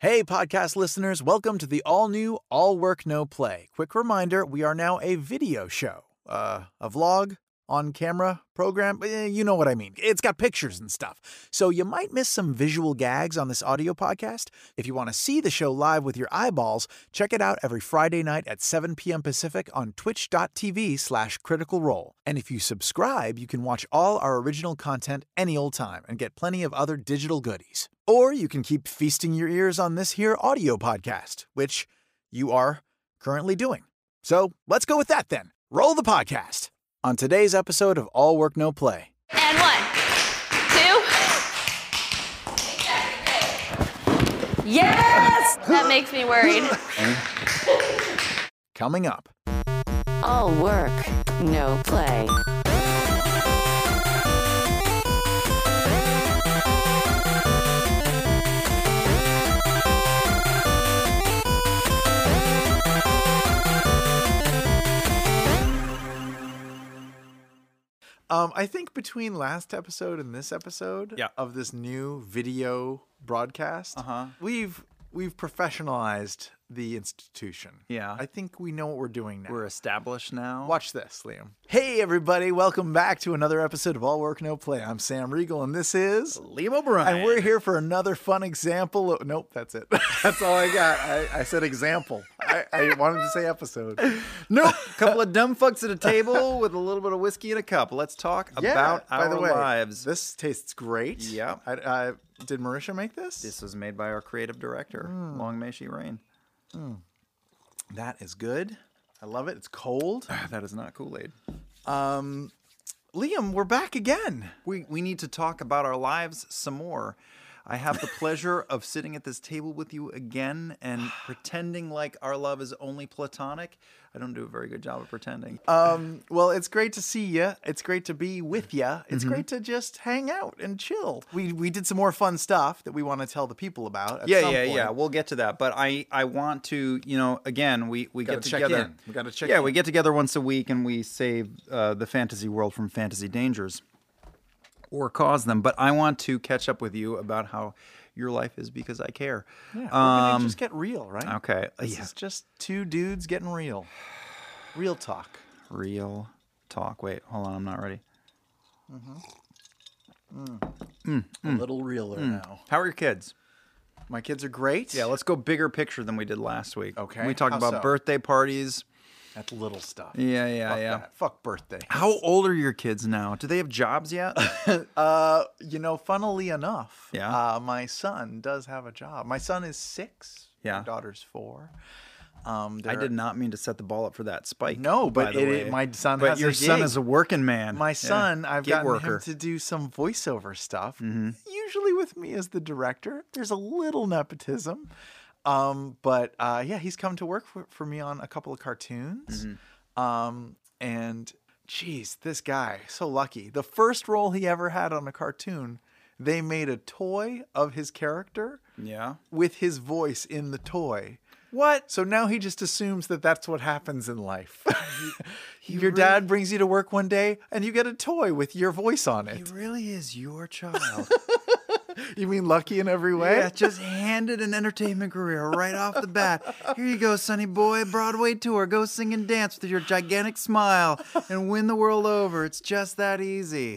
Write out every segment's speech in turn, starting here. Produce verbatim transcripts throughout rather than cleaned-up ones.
Hey, podcast listeners, welcome to the all-new All Work, No Play. Quick reminder, we are now a video show. Uh, a vlog, on-camera program, eh, you know what I mean. It's got pictures and stuff. So you might miss some visual gags on this audio podcast. If you want to see the show live with your eyeballs, check it out every Friday night at seven p.m. Pacific on twitch.tv slash critical role. And if you subscribe, you can watch all our original content any old time and get plenty of other digital goodies. Or you can keep feasting your ears on this here audio podcast, which you are currently doing. So let's go with that then. Roll the podcast. On today's episode of All Work, No Play. And one, two. Yes! That makes me worried. Coming up. All work, no play. Um, I think between last episode and this episode Yeah. of this new video broadcast, Uh-huh. we've we've professionalized the institution. Yeah. I think we know what we're doing now. We're established now. Watch this, Liam. Hey, everybody. Welcome back to another episode of All Work, No Play. I'm Sam Regal, and this is... Liam O'Brien. And we're here for another fun example. Of, nope, that's it. That's all I got. I, I said example. I, I wanted to say episode. Nope. A couple of dumb fucks at a table with a little bit of whiskey in a cup. Let's talk Yeah, about by our the way, lives. This tastes great. Yeah. I, I, did Marisha make this? This was made by our creative director. Long may she reign. That is good. I love it. It's cold. That is not Kool-Aid. Um, Liam, we're back again. We we need to talk about our lives some more. I have the pleasure of sitting at this table with you again and pretending like our love is only platonic. I don't do a very good job of pretending. Um, well, it's great to see you. It's great to be with you. It's Mm-hmm. great to just hang out and chill. We we did some more fun stuff that we want to tell the people about. At yeah, some yeah, point. yeah. We'll get to that, but I, I want to, you know, again, we, we Gotta get check together. in. We gotta check Yeah, in. we get together once a week and we save uh, the fantasy world from fantasy dangers, or cause them. But I want to catch up with you about how your life is because I care. Yeah, we're gonna Um, just get real, right? Okay. This Yeah. is just two dudes getting real. Real talk. Real talk. Wait, hold on. I'm not ready. A little realer now. How are your kids? My kids are great. Yeah, let's go bigger picture than we did last week. Okay, We talked how about so? birthday parties. That's little stuff. Yeah, yeah, Fuck yeah. that. Fuck birthday. How old are your kids now? Do they have jobs yet? Uh, you know, funnily enough, Yeah. uh, my son does have a job. My son is six. Yeah. My daughter's four. Um, I they're- did not mean to set the ball up for that spike. No, by but the it- way. my son But has a your son gig. is a working man. My Yeah. son, I've Gig gotten worker. him to do some voiceover stuff. Mm-hmm. Usually with me as the director. There's a little nepotism. Um, but uh, yeah, he's come to work for, for me on a couple of cartoons. Mm-hmm. Um, and geez, this guy, so lucky. The first role he ever had on a cartoon, they made a toy of his character Yeah. with his voice in the toy. What? So now he just assumes that that's what happens in life. Your really- dad brings you to work one day and you get a toy with your voice on He it. really is your child. You mean lucky in every way? Yeah, just handed an entertainment career right off the bat. Here you go, sonny boy. Broadway tour. Go sing and dance with your gigantic smile and win the world over. It's just that easy.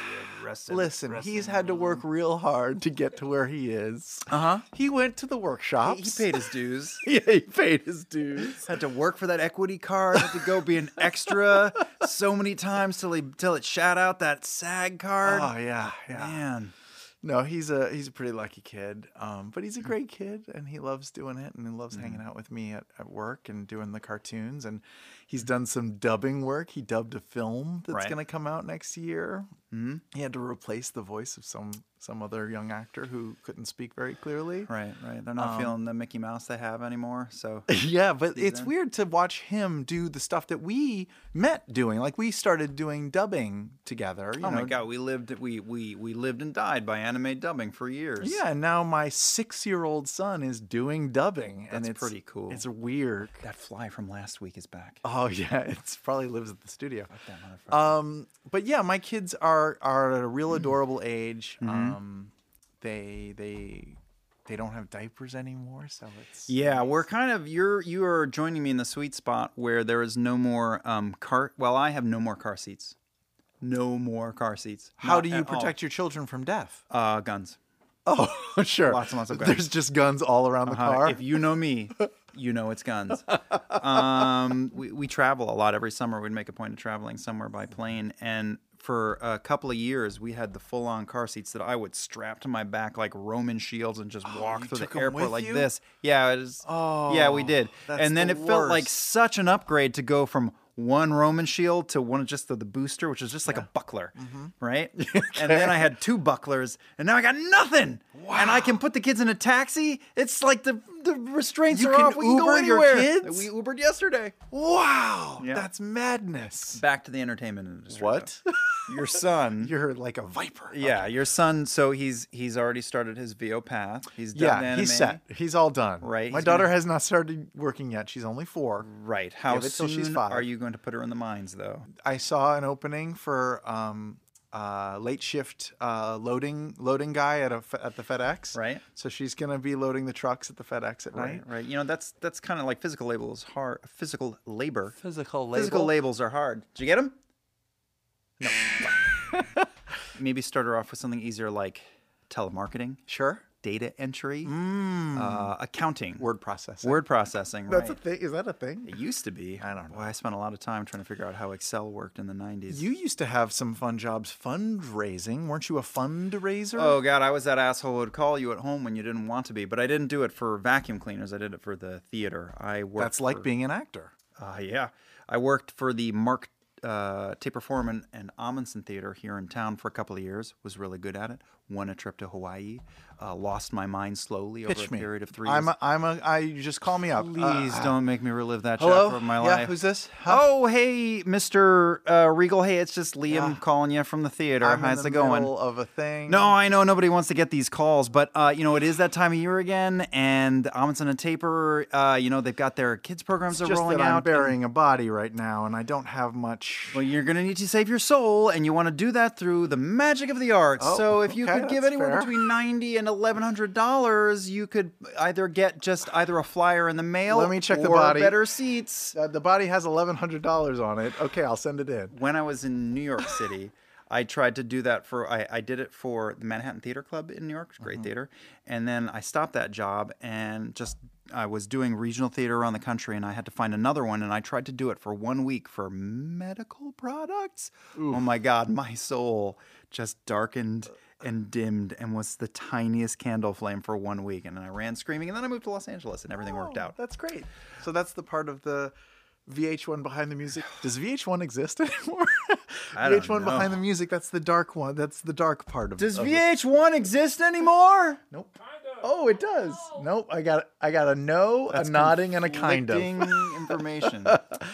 Listen, he's had to work real hard to get to where he is. Uh-huh. He went to the He, workshops. he paid his dues. Yeah, he paid his dues. Had to work for that equity card. Had to go be an extra so many times till he till it shot out that SAG card. Oh yeah, yeah. Man. No, he's a he's a pretty lucky kid. Um, but he's a great kid, and he loves doing it, and he loves hanging out with me at, at work and doing the cartoons. And he's done some dubbing work. He dubbed a film that's Right. going to come out next year. Mhm. He had to replace the voice of some some other young actor who couldn't speak very clearly. Right, right. They're not Um, feeling the Mickey Mouse they have anymore. So Yeah, but it's in. weird to watch him do the stuff that we met doing. Like we started doing dubbing together. You oh know. my god, we lived we we we lived and died by anime dubbing for years. Yeah, and now my six-year-old son is doing dubbing, and That's it's pretty cool. It's weird. That fly from last week is back. Oh yeah, it's probably lives at the studio. That motherfucker. Um, but yeah, my kids are are at a real adorable age. Mm-hmm. Um, they they they don't have diapers anymore, so it's Yeah, we're kind of you're you are joining me in the sweet spot where there is no more um car. Well, I have no more car seats. No more car seats. How Not do you at all. protect your children from death? Uh, guns. Oh, sure. Lots and lots of guns. There's just guns all around the Uh, car. If you know me, you know it's guns. Um, we, we travel a lot every summer. We'd make a point of traveling somewhere by plane. And for a couple of years, we had the full-on car seats that I would strap to my back like Roman shields and just walk you through took the 'em airport with like you? this. Yeah, it was, Oh, yeah, we did. that's And then the it felt like worst. such an upgrade to go from one Roman shield to one just the, the booster, which is just like a buckler, Mm-hmm. right? And then I had two bucklers, and now I got nothing. And I can put the kids in a taxi. It's like the the restraints You are can off. We can go Uber your anywhere. kids? We Ubered yesterday. Wow, Yeah. that's madness. Back to the entertainment industry. What? though. Your son. You're like a viper. Yeah, your son. So he's he's already started his V O path. He's done Yeah, anime. he's set. He's all done. Right, My he's daughter gonna- has not started working yet. She's only four. Right. How Give it till soon she's five. are you going to put her in the mines, though? I saw an opening for um, uh, late shift uh, loading loading guy at a fe- at the FedEx. Right. So she's gonna be loading the trucks at the FedEx at Right. night. Right. You know that's that's kind of like physical labels hard. Physical labor. Physical label. Physical labels are hard. Did you get them? No. Maybe start her off with something easier like telemarketing, Sure. data entry, uh, accounting, Word processing. word processing. That's right. a thing. Is that a thing? It used to be. I don't know. Boy, I spent a lot of time trying to figure out how Excel worked in the nineties. You used to have some fun jobs fundraising. Weren't you a fundraiser? Oh God, I was that asshole who would call you at home when you didn't want to be. But I didn't do it for vacuum cleaners. I did it for the theater. I worked. That's like for- being an actor. Uh, yeah, I worked for the Mark uh, Taper Foreman and Amundsen Theater here in town for a couple of years. Was really good at it. Won a trip to Hawaii. Uh, lost my mind slowly over Pitch a me. period of three I'm years. a, I'm a, I, you just call me up. Please Uh, don't make me relive that Hello? chapter of my Yeah, life. who's this? Huh? Oh, hey, Mister Uh, Regal. Hey, it's just Liam Yeah. calling you from the theater. I'm How's in it the going? middle of a thing. No, I know nobody wants to get these calls, but uh, you know it is that time of year again, and Amundsen and Taper, uh, you know they've got their kids programs It's are just rolling that I'm out. and- burying a body right now, and I don't have much. well, you're gonna need to save your soul, and you want to do that through the magic of the arts. Oh, so if you okay, could give that's anywhere fair. between ninety and eleven hundred dollars, you could either get just either a flyer in the mail. Let me check the or body. better seats. Uh, the body has eleven hundred dollars on it. Okay, I'll send it in. When I was in New York City, I tried to do that for, I, I did it for the Manhattan Theater Club in New York, great theater. And then I stopped that job and just, I was doing regional theater around the country and I had to find another one. And I tried to do it for one week for medical products. Oh my God, my soul just darkened and dimmed and was the tiniest candle flame for one week. And then I ran screaming and then I moved to Los Angeles and everything worked Oh, out. That's great. So that's the part of the V H one behind the music. Does V H one exist anymore? I don't V H one behind know. the music. That's the dark one. That's the dark part of. Does of V it. H one exist anymore? Nope. Oh, it does. Nope. I got. I got a no, That's a nodding, and a kind of. conflicting information.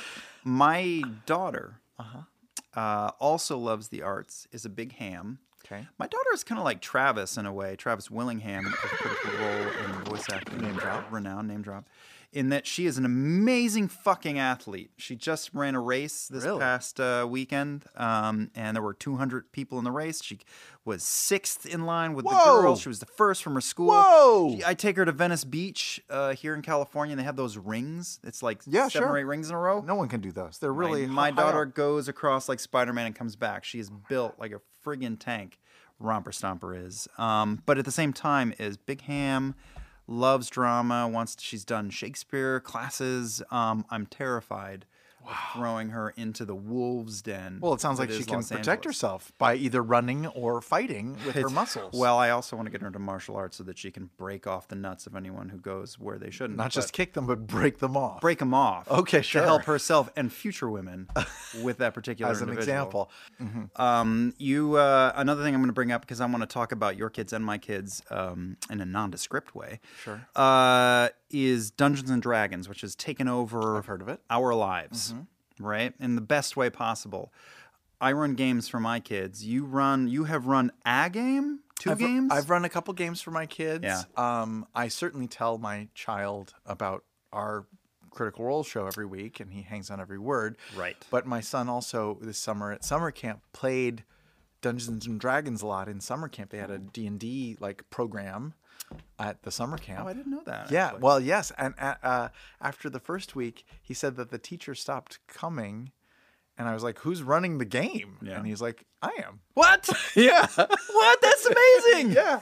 My daughter Uh-huh. uh, also loves the arts, is a big ham. Okay. My daughter is kind of like Travis in a way, Travis Willingham, a critical role in voice acting. Name drop. Renowned name drop. In that she is an amazing fucking athlete. She just ran a race this Really? past uh, weekend, um, and there were two hundred people in the race. She was sixth in line with Whoa! the girls. She was the first from her school. Whoa! She- I take her to Venice Beach uh, here in California, and they have those rings. It's like Yeah, seven sure. or eight rings in a row. No one can do those. They're really. My, my high daughter up. goes across like Spider-Man and comes back. She is built like a friggin' tank. Romper Stomper is. Um, but at the same time is Big Ham, loves drama, wants she's done Shakespeare classes. Um, I'm terrified of throwing her into the wolves' den. Well, it sounds that like she is can Los protect Angeles. herself by either running or fighting with her It's- muscles. Well, I also want to get her into martial arts so that she can break off the nuts of anyone who goes where they shouldn't. not just but kick them, but break them off. break them off. Okay, sure. To help herself and future women with that particular as an individual. example. Um, you uh, another thing I'm going to bring up because I want to talk about your kids and my kids um, in a nondescript way. Sure. Uh, is Dungeons and Dragons, which has taken over I've heard of it. our lives, right, in the best way possible. I run games for my kids. You run. You have run a game, 2 I've, games. I've run a couple games for my kids. Yeah. Um, I certainly tell my child about our Critical Role show every week, and he hangs on every word. Right. But my son also this summer at summer camp played Dungeons and Dragons a lot in summer camp. They had a D and D like program. at the summer camp. Oh, I didn't know that. Yeah, actually. well, yes, and uh, uh, after the first week, he said that the teacher stopped coming, and I was like, "Who's running the game?" Yeah. And he's like, "I am." What? Yeah, What? That's amazing. yeah,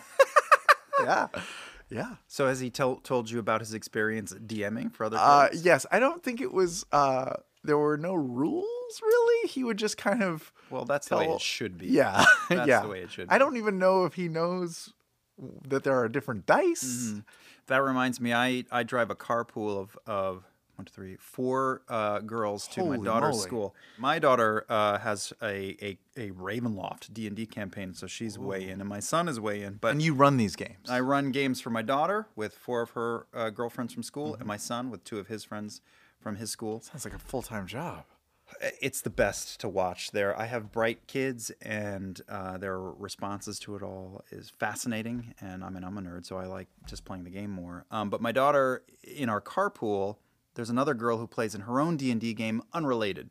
yeah, yeah. So has he tol- told you about his experience DMing for other Uh, kids? yes, I don't think it was. Uh, there were no rules really. He would just kind of. Well, that's the way tell- it should be. Yeah, That's yeah. the way it should I be. don't even know if he knows that there are different dice. Mm-hmm. That reminds me, I, I drive a carpool of, of one, two, three, four uh, girls to Holy my daughter's moly. school. My daughter uh, has a, a, a Ravenloft D and D campaign, so she's way in, and my son is way in. But And you run these games. I run games for my daughter with four of her uh, girlfriends from school, Mm-hmm. and my son with two of his friends from his school. Sounds like a full time job. It's the best to watch there. I have bright kids, and uh, their responses to it all is fascinating. And I mean, I'm a nerd, so I like just playing the game more. Um, but my daughter, in our carpool, there's another girl who plays in her own D and D game, unrelated.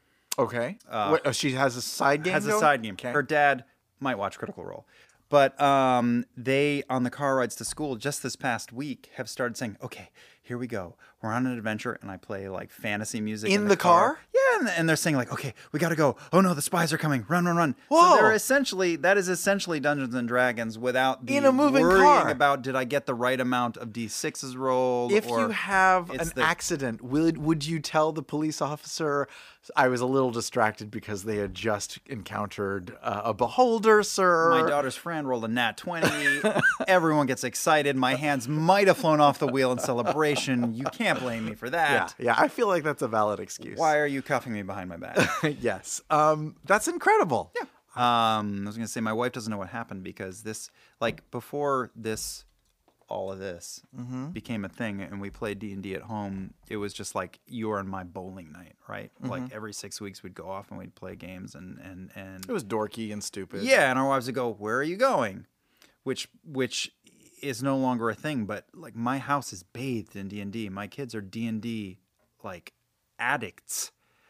Okay. what, oh, she has a side game. Has a going? side game. Okay. Her dad might watch Critical Role. But um, they, on the car rides to school just this past week, have started saying, okay, here we go. We're on an adventure, and I play like fantasy music In in, the car? Yeah, and, and they're saying like, okay, we got to go. Oh no, the spies are coming. Run, run, run. Whoa. So they're essentially, that is essentially Dungeons and Dragons without the In a moving worrying car. about did I get the right amount of D sixes rolled. If or you have an it's the- accident, would would you tell the police officer? I was a little distracted because they had just encountered uh, a beholder, sir. My daughter's friend rolled a nat twenty. Everyone gets excited. My hands might have flown off the wheel in celebration. You can't blame me for Yeah, that. yeah. I feel like that's a valid excuse. Why are you cuffing me behind my back? yes. Um, that's incredible. Yeah. um, I was going to say, my wife doesn't know what happened because this, like, before this, all of this Mm-hmm. became a thing and we played D and D at home, it was just like you were on my bowling night, right? Mm-hmm. Like every six weeks we'd go off and we'd play games and, and, and It was dorky and stupid. yeah, and our wives would go, "Where are you going?" Which which is no longer a thing. But like my house is bathed in D and D. My kids are D and D like addicts.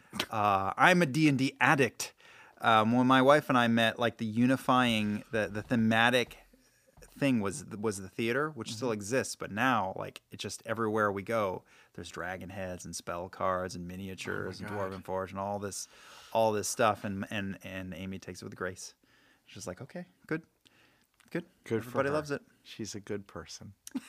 Uh, I'm a D and D addict. Um, when my wife and I met, like the unifying, the the thematic thing was was the theater, which still exists. But now, like it just everywhere we go, there's dragon heads and spell cards and miniatures and Dwarven Forge and all this, all this stuff. And and and Amy takes it with grace. She's like, okay, good, good, Good for Everybody her. loves it. She's a good person.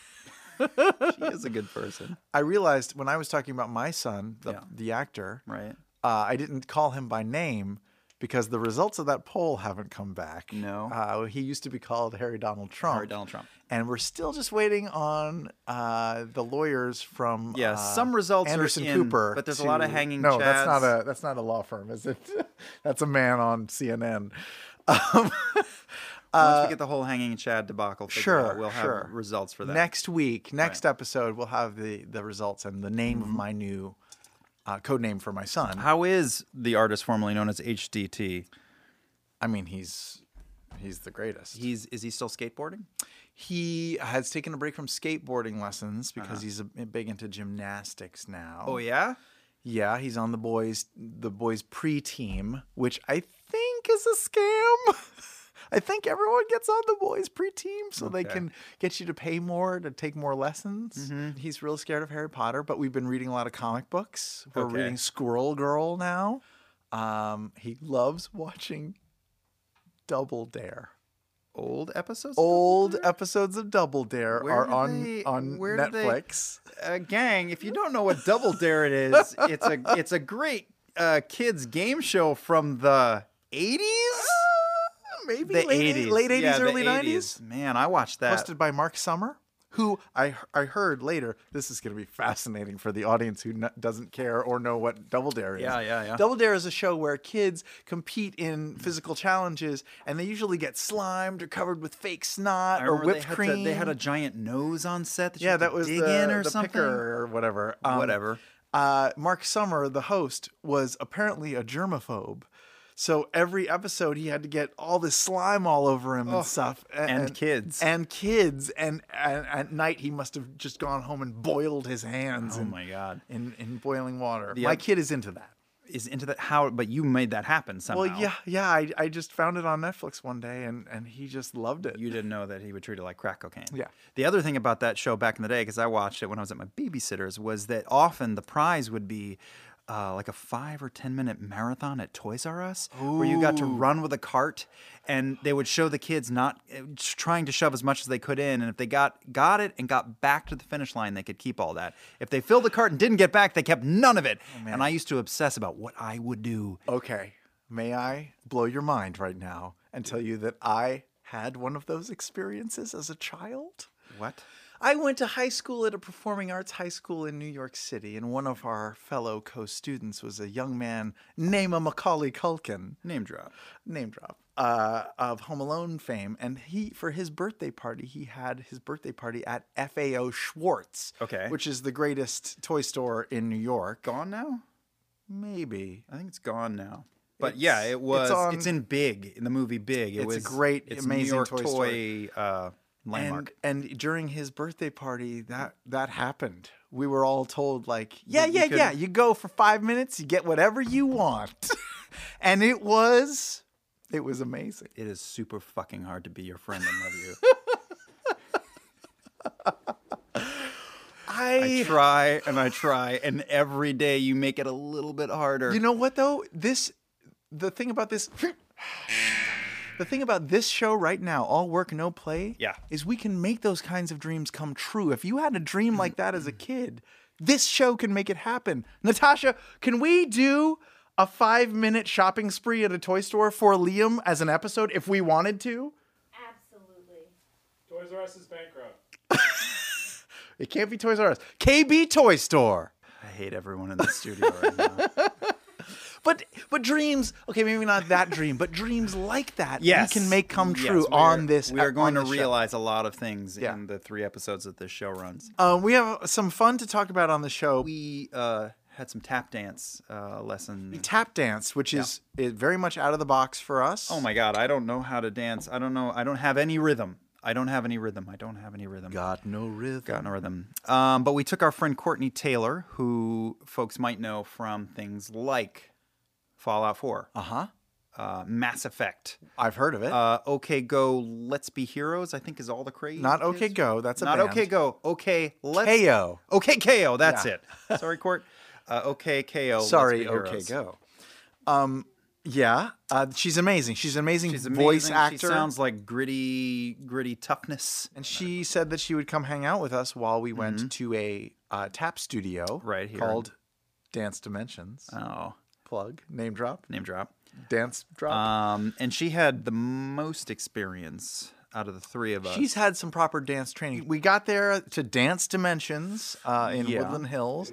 She is a good person, I realized when I was talking about my son, the, Yeah. the actor, right? uh, I didn't call him by name because the results of that poll haven't come back. No. Uh, he used to be called Harry Donald Trump. Harry Donald Trump. And we're still just waiting on uh, the lawyers from Yeah, uh, some results are Anderson in, Cooper. but there's a lot of to- hanging No, that's not chads. a that's not a law firm, is it? That's a man on C N N. Um, Once we get the whole hanging Chad debacle figured sure, out, we'll have sure. results for that. Next week, next episode, we'll have the the results and the name Mm-hmm. of my new uh, code name for my son. How is the artist formerly known as H D T? I mean, he's he's the greatest. He's is he still skateboarding? He has taken a break from skateboarding lessons because he's a, big into gymnastics now. Uh-huh. Oh yeah. Yeah, he's on the boys the boys pre team, which I think is a scam. I think everyone gets on the boys pre team so they Okay. can get you to pay more to take more lessons. Mm-hmm. He's real scared of Harry Potter, but we've been reading a lot of comic books. We're Okay. reading Squirrel Girl now. Um, he loves watching Double Dare. Old episodes. of Old Double Dare? episodes of Double Dare Where are do on they- on where do they- Netflix. Uh, gang, if you don't know what Double Dare it is, it's a it's a great uh, kids game show from the eighties. Maybe The late eighties, late eighties, Yeah, the early nineties. Man, I watched that. Hosted by Mark Summer, who I I heard later. This is going to be fascinating for the audience who n- doesn't care or know what Double Dare is. Yeah, yeah, yeah. Double Dare is a show where kids compete in physical challenges, and they usually get slimed or covered with fake snot I or remember whipped they had cream. To, they had a giant nose on set that you yeah, had that to was dig the, in or the something. picker or whatever. Um, Whatever. Uh, Mark Summer, the host, was apparently a germaphobe. So every episode, he had to get all this slime all over him and stuff. A- and kids. And kids. And, and at night, he must have just gone home and boiled his hands Oh in, my god. in, in boiling water. The My oth- kid is into that. is into that. How? But you made that happen somehow. Well, yeah, yeah. I, I just found it on Netflix one day, and, and he just loved it. You didn't know that he would treat it like crack cocaine. Yeah. The other thing about that show back in the day, because I watched it when I was at my babysitter's, was that often the prize would be uh, like a five or ten minute marathon at Toys R Us, where you got to run with a cart, and they would show the kids not trying to shove as much as they could in, and if they got got it and got back to the finish line, they could keep all that. If they filled the cart and didn't get back, they kept none of it. Oh, and I used to obsess about what I would do. Okay, may I blow your mind right now and tell you that I had one of those experiences as a child? What? I went to high school at a performing arts high school in New York City, and one of our fellow co-students was a young man named Macaulay Culkin. Name drop. Name drop. Uh, of Home Alone fame. And he, for his birthday party, he had his birthday party at F A O Schwartz. Okay. Which is the greatest toy store in New York. Gone now? Maybe. I think it's gone now. But It's- yeah, it was. it's It's, on- in Big, in the movie Big. It It's a was great, it's amazing New York toy toy, story. uh, landmark. And, and during his birthday party, that that happened. We were all told, like, yeah, you yeah, could- yeah. You go for five minutes, you get whatever you want. And it was, it was amazing. It is super fucking hard to be your friend and love you. I I, try and I try, and every day you make it a little bit harder. you know what though? This, the thing about this, the thing about this show right now, all work, no play, Yeah. is we can make those kinds of dreams come true. If you had a dream like that as a kid, this show can make it happen. Natasha, can we do a five minute shopping spree at a toy store for Liam as an episode if we wanted to? Absolutely. Toys R Us is bankrupt. It can't be Toys R Us. K B Toy Store. I hate everyone in the studio right now. But but dreams, okay, maybe not that dream, but dreams like that Yes. we can make come Yes, true we on are- this We are on going to this show. realize a lot of things Yeah. in the three episodes that this show runs. Um, we have some fun to talk about on the show. We uh, had some tap dance uh, lesson. Tap dance, which is, is very much out of the box for us. Oh my God, I don't know how to dance. I don't know. I don't have any rhythm. I don't have any rhythm. I don't have any rhythm. Got no rhythm. Got no rhythm. Um, but we took our friend Courtney Taylor, who folks might know from things like Fallout four, Uh-huh. uh, Mass Effect, I've heard of it. uh, OK Go, Let's Be Heroes, I think is all the craze. Not is. OK Go, that's a Not band. OK Go. OK, let's. K O. OK K O, that's Yeah. it. Sorry, Court. Uh, OK K O. Sorry, Let's Be OK Heroes. Go. Um, yeah, uh, she's amazing. She's an amazing, She's voice amazing. actor. She sounds like gritty, gritty toughness. and she said that she would come hang out with us while we went to a uh, tap studio Mm-hmm. Right here. called Dance Dimensions. Oh, Plug, name drop, name drop. dance drop. Um, and she had the most experience out of the three of us. She's had some proper dance training. We got there to Dance Dimensions uh, in Yeah. Woodland Hills.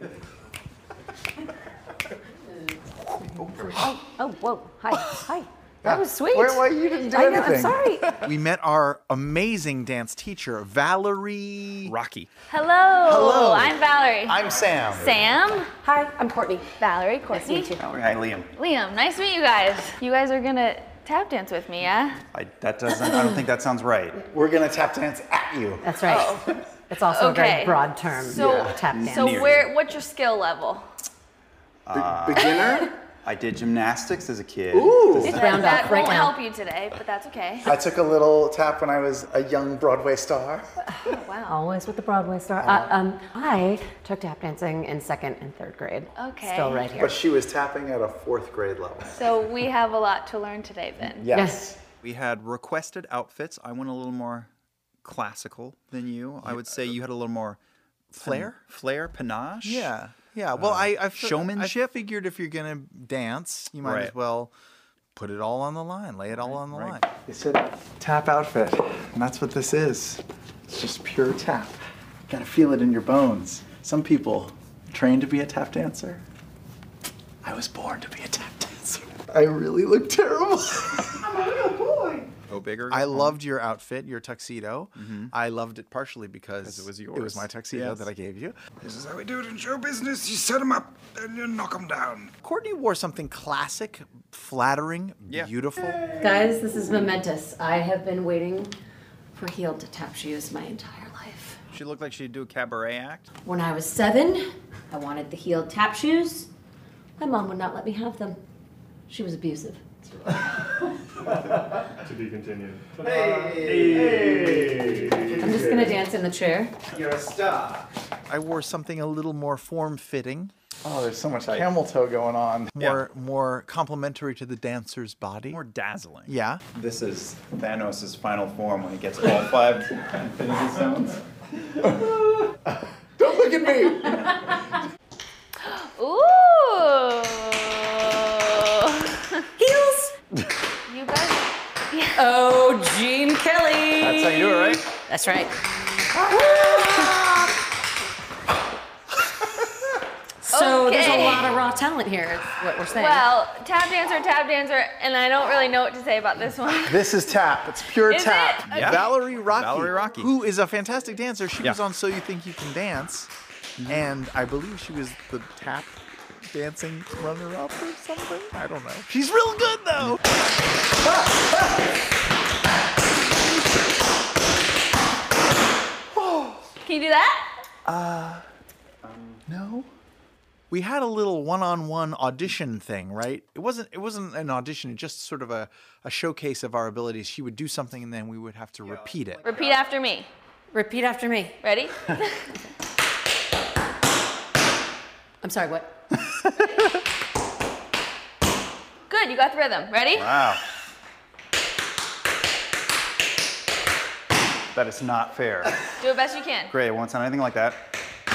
Oh, whoa. Hi. Hi. That was sweet. Wait, wait, you didn't do I know, I'm anything. sorry. We met our amazing dance teacher, Valerie. Rocky. Hello. Hello. I'm Valerie. I'm Sam. Sam. Hi, I'm Courtney. Valerie. Nice Courtney. to meet you. Hi, Liam. Liam. Nice to meet you guys. You guys are gonna tap dance with me, yeah? I, that doesn't. I don't think that sounds right. We're gonna tap dance at you. That's right. It's also a very Okay. broad term. So, Tap dance. so Near. where? What's your skill level? Beginner? I did gymnastics as a kid. Ooh. Just round that off right won't now. help you today, but that's okay. I took a little tap when I was a young Broadway star. Oh, wow. Always with the Broadway star. Uh, um, I took tap dancing in second and third grade. Okay. Still right here. But she was tapping at a fourth grade level. So we have a lot to learn today, then. Yes. We had requested outfits. I went a little more classical than you. I would say you had a little more Flair? flair, panache. Yeah. Yeah. Well, I, I fi- showmanship? I figured if you're gonna dance, you might as Right. well put it all on the line, lay it all on the right. line. They said tap outfit, and that's what this is. It's just pure tap. You gotta feel it in your bones. Some people train to be a tap dancer. I was born to be a tap dancer. I really look terrible. I'm a real boy. Go bigger. I go home. loved your outfit, your tuxedo. I loved it partially because 'Cause it was It yours. was my tuxedo Yes. that I gave you. This is how we do it in show business. You set them up and you knock them down. Courtney wore something classic, flattering, Yeah. beautiful. Guys, this is momentous. I have been waiting for heeled to tap shoes my entire life. She looked like she'd do a cabaret act. When I was seven, I wanted the heeled tap shoes. My mom would not let me have them. She was abusive. To be continued. Hey. I'm just gonna dance in the chair. You're a star. I wore something a little more form-fitting. Oh, there's so much camel toe going on. More, more complementary to the dancer's body. More dazzling. Yeah. This is Thanos' final form when he gets all five Infinity Stones. Don't look at me! Ooh. Heels! You guys. Oh, Gene Kelly! That's how you do it, right? That's right. So there's a Okay. lot of raw talent here, is what we're saying. Well, tap dancer, tap dancer, and I don't really know what to say about this one. This is tap. It's pure Is tap. it? Yeah. Valerie Rocky, Valerie Rocky. who is a fantastic dancer. She Yeah. was on So You Think You Can Dance, and I believe she was the tap dancing runner-up or something. I don't know. She's real good though. Can you do that? No. We had a little one-on-one audition thing, right? It wasn't. It wasn't an audition. It just sort of a, a showcase of our abilities. She would do something, and then we would have to repeat it. Repeat after me. Repeat after me. Ready? I'm sorry, what? Good, you got the rhythm. Ready? Wow. That is not fair. Do it best you can. Great, it won't sound anything like that.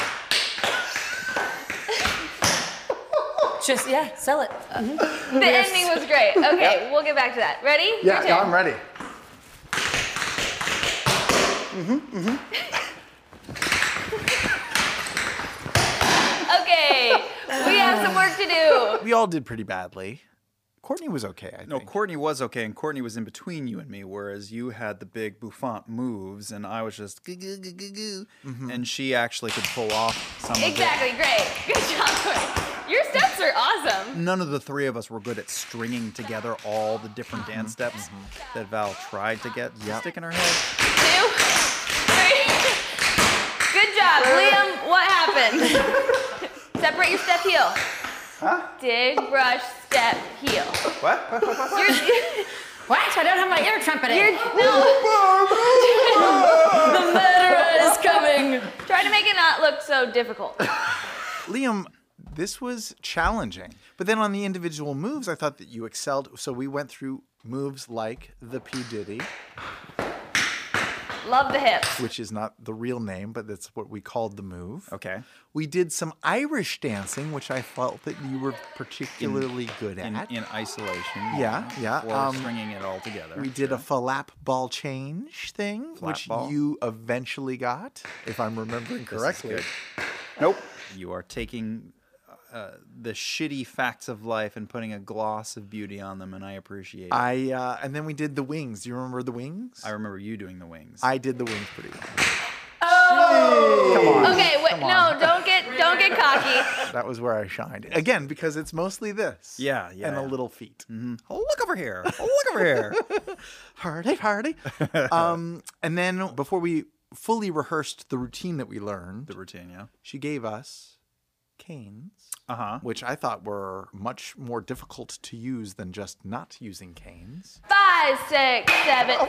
Just, yeah, sell it. The ending was great. Okay, we'll get back to that. Ready? Yeah, Your yeah, turn. I'm ready. Okay, we have some work to do. We all did pretty badly. Courtney was okay, I think. No, Courtney was okay, and Courtney was in between you and me, whereas you had the big bouffant moves, and I was just goo goo goo goo goo, and she actually could pull off some Exactly, great. Good job, Courtney. Your steps are awesome. of it. None of the three of us were good at stringing together all the different dance steps that Val tried to get to stick in her head. Two, three. Good job. Liam, what happened? Separate your step heel. Huh? Dig, brush, step, heel. What? What? What? What? You're, What? I don't have my ear trumpet in. you're, no. The murderer is coming. Try to make it not look so difficult. Liam, this was challenging. But then on the individual moves, I thought that you excelled. So we went through moves like the P. Diddy, Love the hips. which is not the real name, but that's what we called the move. Okay. We did some Irish dancing, which I felt that you were particularly good In, at. in isolation. Yeah, yeah, Or um, stringing it all together. We did a flap ball change thing, Flap which ball? you eventually got, if I'm remembering This is correctly. good. Nope. You are taking uh, the shitty facts of life and putting a gloss of beauty on them, and I appreciate it. I uh, and then we did the wings. Do you remember the wings? I remember you doing the wings. I did the wings pretty well. Come on. Okay, wait, no, don't get don't get cocky. That was where I shined. Again, because it's mostly this. Yeah, yeah, And a yeah. little feet. Oh, look over here. Oh, look over here. Party, party. um, and then before we fully rehearsed the routine that we learned, The routine, yeah. she gave us canes, Uh-huh. which I thought were much more difficult to use than just not using canes. Five, six, seven.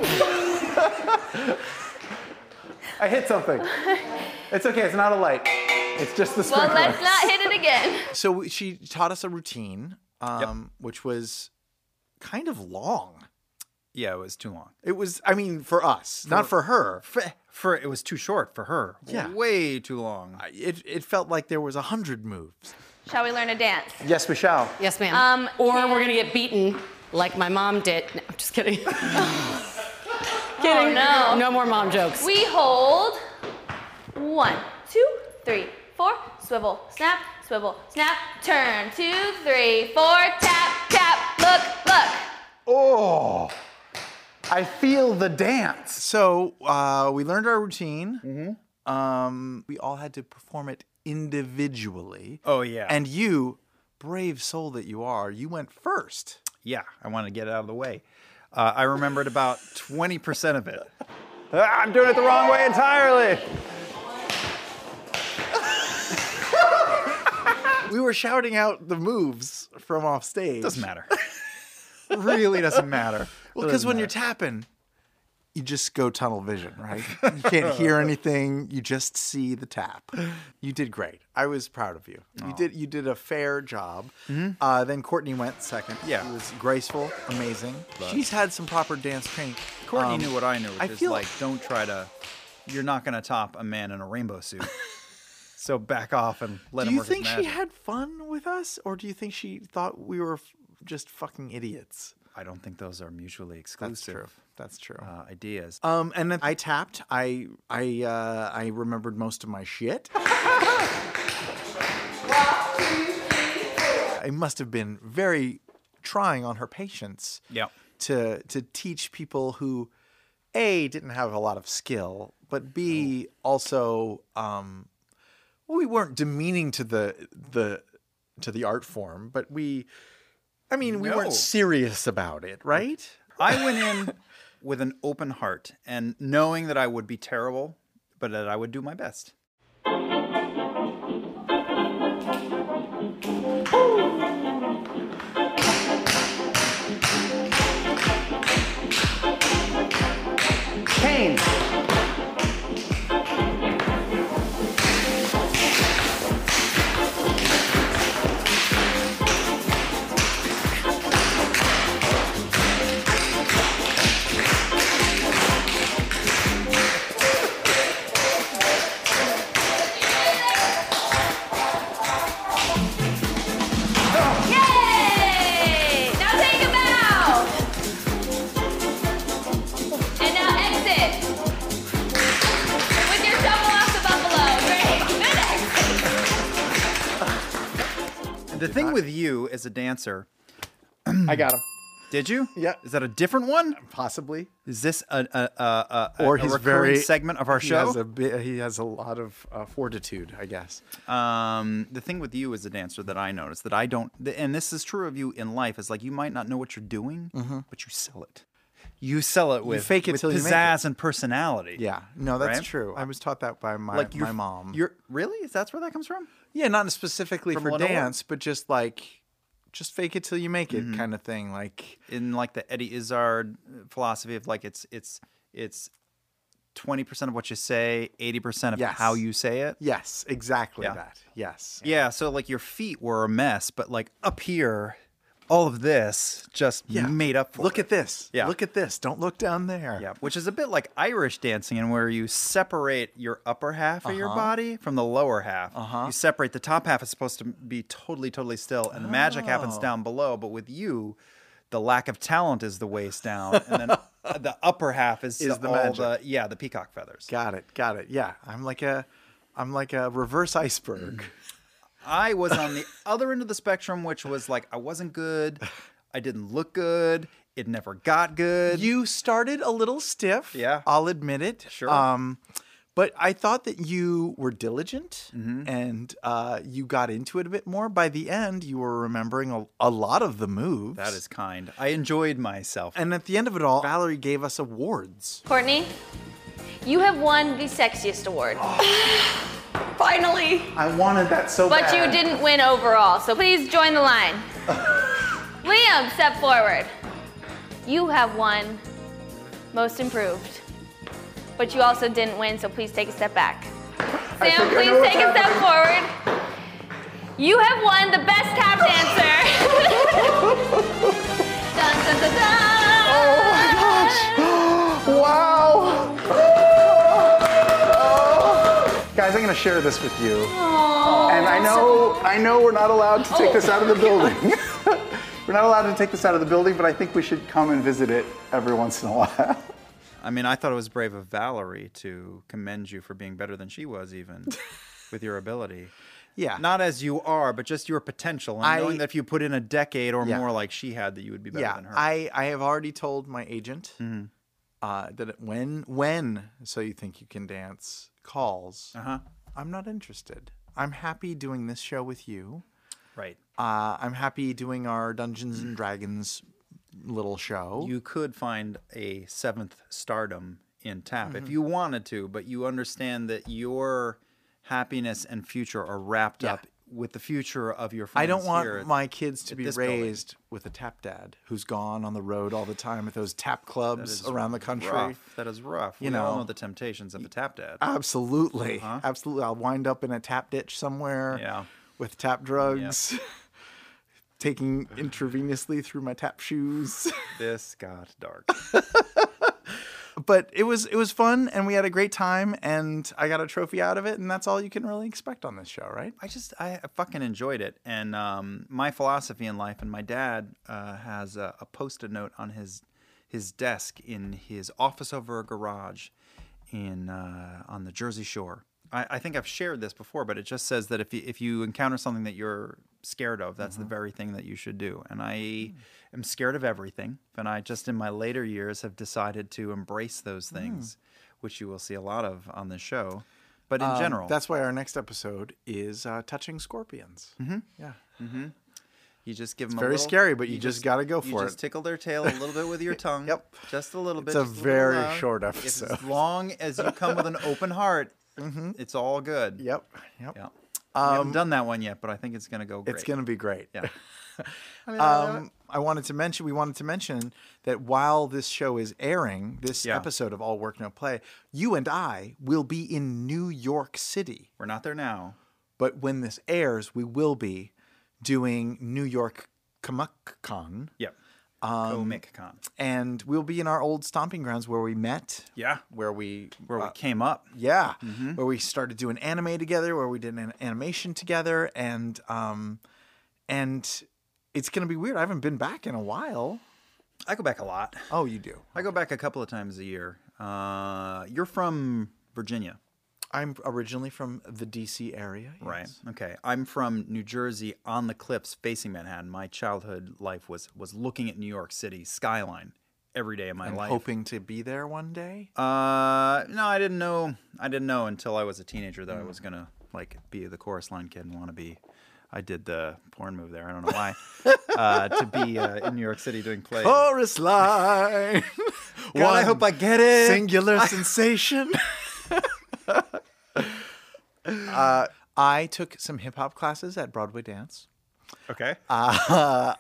I hit something. It's okay. It's not a light. It's just the Well, sprinkler. let's not hit it again. So she taught us a routine, um, which was kind of long. Yeah, it was too long. It was, I mean, for us, not for her. For, for it was too short for her. Yeah. Way too long. I- It, it felt like there was a hundred moves. Shall we learn to dance? Yes, we shall. Yes, ma'am. Um, or can- we're gonna get beaten like my mom did. No, I'm just kidding. kidding. Oh, no. No more mom jokes. We hold one, two, three, four, swivel, snap, swivel, snap, turn, two, three, four, tap, tap, look, look. Oh, I feel the dance. So uh, we learned our routine. Mm-hmm. Um, we all had to perform it individually. Oh, yeah. And you, brave soul that you are, you went first. Yeah, I wanted to get it out of the way. Uh, I remembered about twenty percent of it. Ah, I'm doing it the wrong way entirely. we were shouting out the moves from off stage. Doesn't matter. Really doesn't matter. Well, because when you're tapping, you just go tunnel vision, right? You can't hear anything. You just see the tap. You did great. I was proud of you. You did you did a fair job. Mm-hmm. Uh, then Courtney went second. Yeah. She was graceful, amazing. But she's had some proper dance training. Courtney Um, knew what I knew, which I is feel- like, don't try to, you're not going to top a man in a rainbow suit. So back off and let Do him you work think his she magic. had fun with us, or do you think she thought we were f- just fucking idiots? I don't think those are mutually exclusive. That's true. That's true. Uh, ideas. Um, and then I tapped. I I uh, I remembered most of my shit. It must have been very trying on her patience. Yeah. To to teach people who, A, didn't have a lot of skill, but B, also, um, well, we weren't demeaning to the the to the art form, but we, I mean, we No. weren't serious about it, right? I went in with an open heart and knowing that I would be terrible, but that I would do my best. Kane. Yay! Now take a bow. And now exit. With your shovel off the buffalo. Great. Good exit. The thing with you as a dancer, I got him. did you? Yeah. Is that a different one? Possibly. Is this a a a, a, Or a he's recurring very segment of our he show? Has a bit, he has a lot of uh, fortitude, I guess. Um, the thing with you as a dancer that I noticed that I don't, and this is true of you in life, is like you might not know what you're doing, but you sell it. You sell it with, fake it with till you make pizzazz and personality. Yeah, no, that's Right? true. I was taught that by my Like my you're- mom. You're really? Is that where that comes from? Yeah, not specifically From for Lenore? dance, but just like, just fake it till you make Mm-hmm. it kind of thing. Like, In like the Eddie Izzard philosophy of like it's it's it's twenty percent of what you say, eighty percent of Yes. how you say it. yes, exactly Yeah. that. Yes. Yeah, so like your feet were a mess, but like up here, all of this just Yeah. made up for Look it. at this. Yeah. Look at this. Don't look down there. Yeah, which is a bit like Irish dancing, and where you separate your upper half of your Uh-huh. body from the lower half. Uh-huh. You separate the top half is supposed to be totally, totally still, and the magic happens Oh. down below. But with you, the lack of talent is the waist down, and then the upper half is, Is the all magic. the yeah the peacock feathers. Got it. Got it. Yeah. I'm like a, I'm like a reverse iceberg. I was on the other end of the spectrum, which was like I wasn't good, I didn't look good, it never got good. You started a little stiff. Yeah. I'll admit it. Sure. Um, but I thought that you were diligent Mm-hmm. and uh, you got into it a bit more. By the end, you were remembering a, a lot of the moves. That is kind. I enjoyed myself. And at the end of it all, Valerie gave us awards. Courtney, you have won the sexiest award. Finally! I wanted that so But you didn't win overall, so please join the line. Liam, step forward. You have won most improved. But you also didn't win, so please take a step back. Sam, please take a step forward. You have won the best tap dancer. Dun, dun, dun, dun. Oh my gosh! Wow! Guys, I'm gonna share this with you. And I know, I know we're not allowed to take this out of the building. We're not allowed to take this out of the building, but I think we should come and visit it every once in a while. I mean, I thought it was brave of Valerie to commend you for being better than she was, even with your ability. Yeah. Not as you are, but just your potential. And I- knowing that if you put in a decade or Yeah. more like she had, that you would be better yeah, than her. I, I have already told my agent uh, that it, when when So You Think You Can Dance calls, Uh-huh. I'm not interested. I'm happy doing this show with you. Right. Uh, I'm happy doing our Dungeons and Dragons little show. You could find a seventh stardom in tap Mm-hmm. if you wanted to, but you understand that your happiness and future are wrapped Yeah. up with the future of your I friends don't want here my kids to at be this building. raised with a tap dad who's gone on the road all the time with those tap That clubs is around the country. rough. That is rough. You we all know. know the temptations of a tap dad. Absolutely. Uh-huh. Absolutely. I'll wind up in a tap ditch somewhere Yeah. with tap drugs, taking intravenously through my tap shoes. This got dark. But it was it was fun, and we had a great time, and I got a trophy out of it, and that's all you can really expect on this show, right? I just I fucking enjoyed it, and um, my philosophy in life. And my dad uh, has a, a post-it note on his his desk in his office over a garage in uh, on the Jersey Shore. I, I think I've shared this before, but it just says that if you, if you encounter something that you're scared of, that's Mm-hmm. the very thing that you should do. And I am scared of everything, and I just in my later years have decided to embrace those things, which you will see a lot of on this show. But in Um, general, that's why our next episode is uh, touching scorpions. Mm-hmm. Yeah. you just give them very a little, scary, but you just gotta go you for just it. tickle their tail a little bit with your tongue. Yep. Just a little bit. It's a just little very loud. short If episode. as long as you come with an open heart, it's all good. Yep. Yep. Yeah. we haven't done that one yet, but I think it's going to go great. It's going to be great. Yeah. Um, I wanted to mention, we wanted to mention that while this show is airing, this Yeah. episode of All Work No Play, you and I will be in New York City. We're not there now. But when this airs, we will be doing New York Comic Con, Yep. Um, Comic Con. and we'll be in our old stomping grounds where we met. Yeah. Where we Where uh, we came up. Yeah, Mm-hmm. where we started doing anime together, where we did an animation together, and um, and it's gonna be weird. I haven't been back in a while. I go back a lot. Oh, you do. I go back a couple of times a year. Uh, you're from Virginia. I'm originally from the D C area. Right. yes. Okay. I'm from New Jersey, on the cliffs, facing Manhattan. My childhood life was was looking at New York City skyline every day of my And life. hoping to be there one day. Uh, no, I didn't know. I didn't know until I was a teenager that I was gonna like be the chorus line kid and want to be. I did the porn move there. I don't know why. uh, to be uh, in New York City doing plays. Chorus line. God, I hope I get it. Singular sensation. uh, I took some hip hop classes at Broadway Dance. Okay. Uh,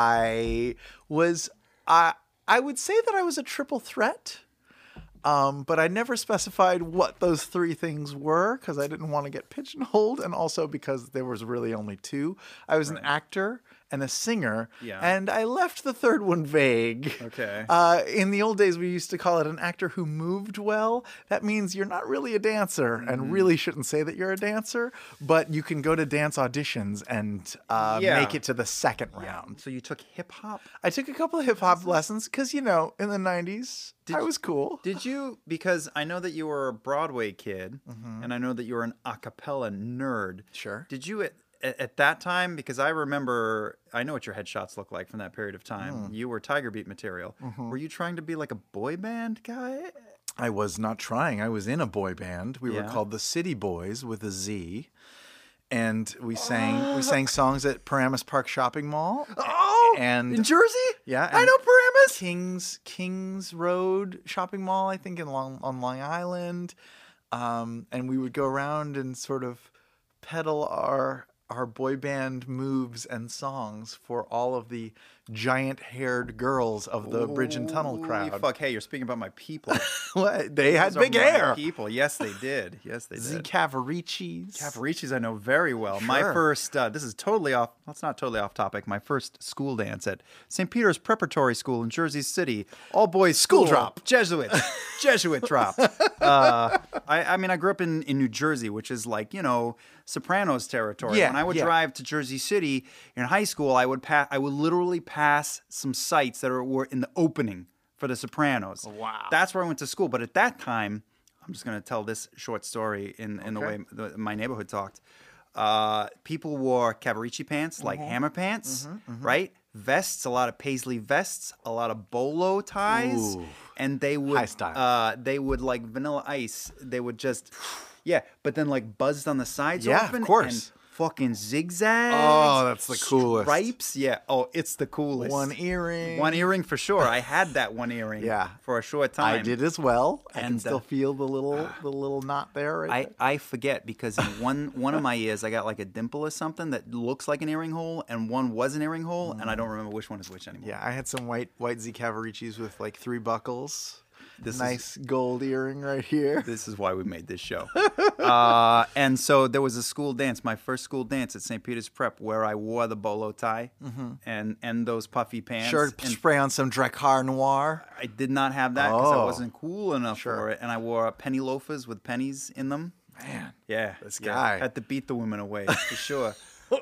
I was I I would say that I was a triple threat. Um, but I never specified what those three things were because I didn't want to get pigeonholed, and also because there was really only two. I was an actor and a singer, Yeah. and I left the third one vague. Okay. Uh, in the old days, we used to call it an actor who moved well. That means you're not really a dancer, Mm-hmm. and really shouldn't say that you're a dancer, but you can go to dance auditions and uh, Yeah. make it to the second round. So you took hip hop. I took a couple of hip hop lessons because, you know, in the nineties, Did I you- was cool. Did you? Because I know that you were a Broadway kid, Mm-hmm. and I know that you were an a cappella nerd. Sure. Did you at, at, at that time? Because I remember, I know what your headshots look like from that period of time. Mm. You were Tiger Beat material. Mm-hmm. Were you trying to be like a boy band guy? I was not trying. I was in a boy band. We were Yeah. called the City Boys with a Z. And we sang we sang songs at Paramus Park Shopping Mall. Oh, and in Jersey? Yeah, I and know Paramus. Kings Kings Road Shopping Mall, I think in Long on Long Island. Um, and we would go around and sort of peddle our our boy band moves and songs for all of the giant-haired girls of the Bridge and Tunnel Holy crowd. Fuck, hey, you're speaking about my people. What? They had Those are big my hair. People, yes, they did. Yes, they Z did. Cavaricis. Cavaricci's I know very well. My Sure. first, uh, this is totally off, that's not totally off topic. My first school dance at Saint Peter's Preparatory School in Jersey City. All boys school. drop. Jesuit. Jesuit drop. Uh, I, I mean, I grew up in, in New Jersey, which is like, you know, Sopranos territory. Yeah, When I would yeah. drive to Jersey City in high school, I would pass, I would literally pass some sites that are, were in the opening for the Sopranos. Wow. That's where I went to school. But at that time, I'm just going to tell this short story in, in the Okay. way the, my neighborhood talked. Uh, people wore Cavaricci pants, like Mm-hmm. hammer pants, right? Vests, a lot of paisley vests, a lot of bolo ties, Ooh. and they would High style. Uh, they would like Vanilla Ice. They would just, yeah, but then like buzzed on the sides Yeah, of open, course. and fucking zigzags. Oh, that's the coolest. Stripes, yeah. Oh, it's the coolest. One earring. One earring for sure. I had that one earring. Yeah. For a short time. I did as well. I can And, still uh, feel the little the little knot there. Right I, there. I forget because in one one of my ears I got like a dimple or something that looks like an earring hole, and one was an earring hole, and I don't remember which one is which anymore. Yeah, I had some white white Z Cavaricis with like three buckles. This is- nice gold earring right here. This is why we made this show. uh, and so there was a school dance, my first school dance at Saint Peter's Prep, where I wore the bolo tie and and those puffy pants. Sure, and spray on some Drakkar Noir. I did not have that because I Oh. wasn't cool enough Sure. for it, and I wore penny loafers with pennies in them. Man, Yeah, This yeah. guy. Had to beat the women away for sure.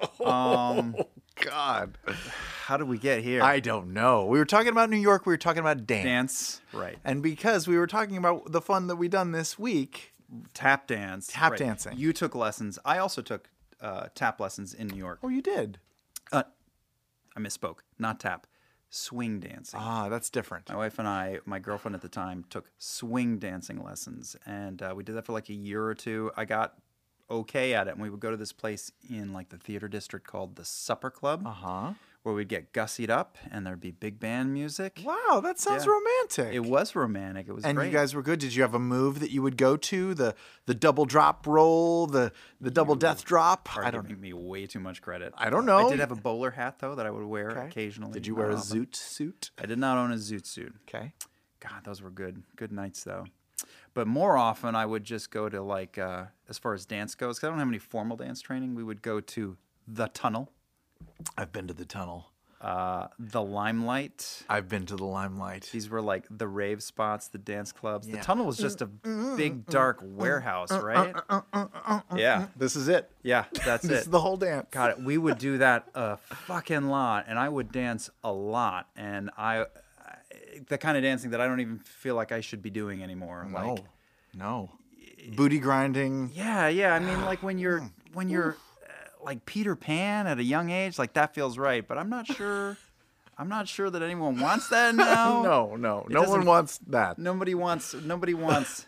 Um, God, how did we get here? I don't know. We were talking about New York. We were talking about dance. Dance, right? And because we were talking about the fun that we done this week, Tap dance. Tap right. dancing. You took lessons. I also took uh, tap lessons in New York. oh, you did. Uh, I misspoke. Not tap. Swing dancing. Ah, that's different. My wife and I, my girlfriend at the time, took swing dancing lessons, and uh, we did that for like a year or two. I got okay at it, and we would go to this place in like the theater district called the Supper Club, Uh huh. where we'd get gussied up, and there'd be big band music. Wow, that sounds Yeah. romantic. It was romantic. It was And great. you guys were good. Did you have a move that you would go to? The the double drop roll, the the double death drop? are I don't giving me way too much credit. I don't know. I did have a bowler hat though that I would wear Okay. occasionally. Did you not wear a often. zoot suit? I did not own a zoot suit. Okay. God, those were good, good nights though. But more often, I would just go to like, uh, as far as dance goes, because I don't have any formal dance training. We would go to the Tunnel, I've been to the tunnel. uh, the Limelight. I've been to the Limelight. These were like the rave spots, the dance clubs. The Yeah. Tunnel was just a big dark warehouse, right? Yeah, This is it. yeah, that's This it. is the whole dance. God, we would do that a fucking lot, and I would dance a lot, and I, I the kind of dancing that I don't even feel like I should be doing anymore. No, Like, no. Booty grinding. yeah, yeah. I mean, like when you're when you're uh, like Peter Pan at a young age, like that feels right. But I'm not sure. I'm not sure that anyone wants that now. No, no. No one doesn't- wants that. Nobody wants. Nobody wants.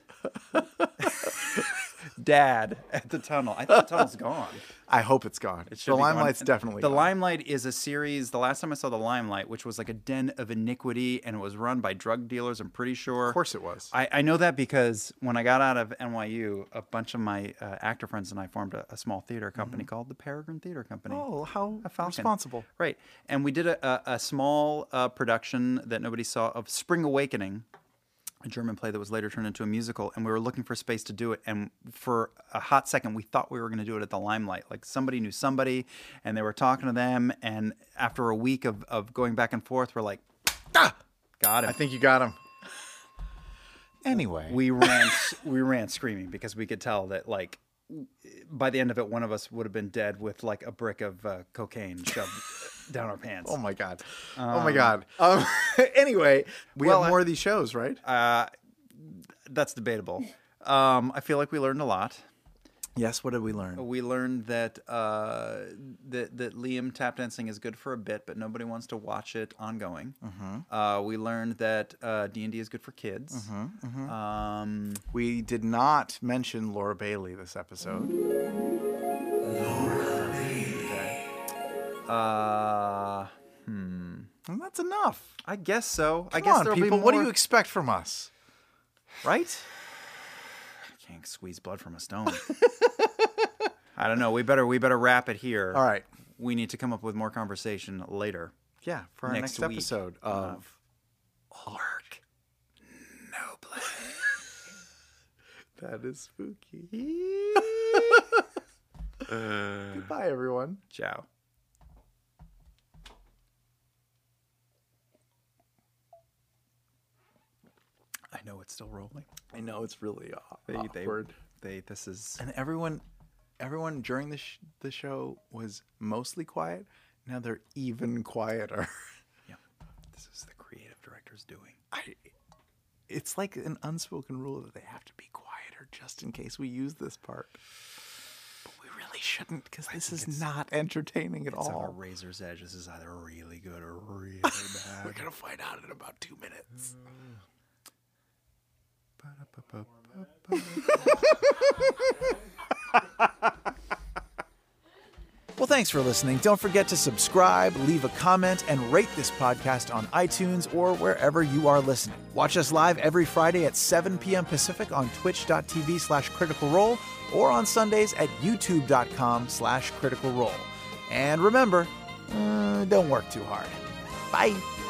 Dad at the Tunnel. I think the Tunnel's gone. I hope it's gone. It should The be gone. Limelight's And definitely The gone. Limelight is a series. The last time I saw The Limelight, which was like a den of iniquity, and it was run by drug dealers, I'm pretty sure. Of course it was. I, I know that because when I got out of N Y U, a bunch of my uh, actor friends and I formed a, a small theater company called the Peregrine Theater Company. Oh, how A Falcon. responsible. Right. And we did a, a, a small uh, production that nobody saw of Spring Awakening, a German play that was later turned into a musical, and we were looking for space to do it. And for a hot second, we thought we were going to do it at the Limelight. Like somebody knew somebody, and they were talking to them. And after a week of, of going back and forth, we're like, ah, got it. I think you got him. Anyway. we ran we ran screaming because we could tell that like by the end of it, one of us would have been dead with like a brick of uh, cocaine shoved down our pants. Oh my god. oh my god. Um, anyway, we well, have more of these shows, right? Uh, that's debatable. Um, I feel like we learned a lot. Yes. What did we learn? We learned that uh, that that Liam tap dancing is good for a bit, but nobody wants to watch it ongoing. Uh, we learned that uh, D and D is good for kids. Um, We did not mention Laura Bailey this episode. uh, hmm. And that's enough. I guess so. I Come guess on, there'll people. be more. What do you expect from us? Right? I can't squeeze blood from a stone. I don't know. We better we better wrap it here. All right. We need to come up with more conversation later. Yeah, for our Next next, week. episode of Work. No play. That is spooky. Goodbye, everyone. Ciao. I know it's still rolling. I know it's really aw- They, awkward. They, they, this is. And everyone, everyone during the sh- the show was mostly quiet. Now they're even quieter. Yeah, this is the creative director's doing. I, it's like an unspoken rule that they have to be quieter just in case we use this part. But we really shouldn't because this is not entertaining at It's on a all. razor's edge. This is either really good or really bad. We're gonna find out in about two minutes. Well, thanks for listening. Don't forget to subscribe, leave a comment, and rate this podcast on iTunes or wherever you are listening. Watch us live every Friday at seven p.m. Pacific on twitch.tv slash critical role or on Sundays at youtube.com slash critical role. And remember, uh, don't work too hard. Bye.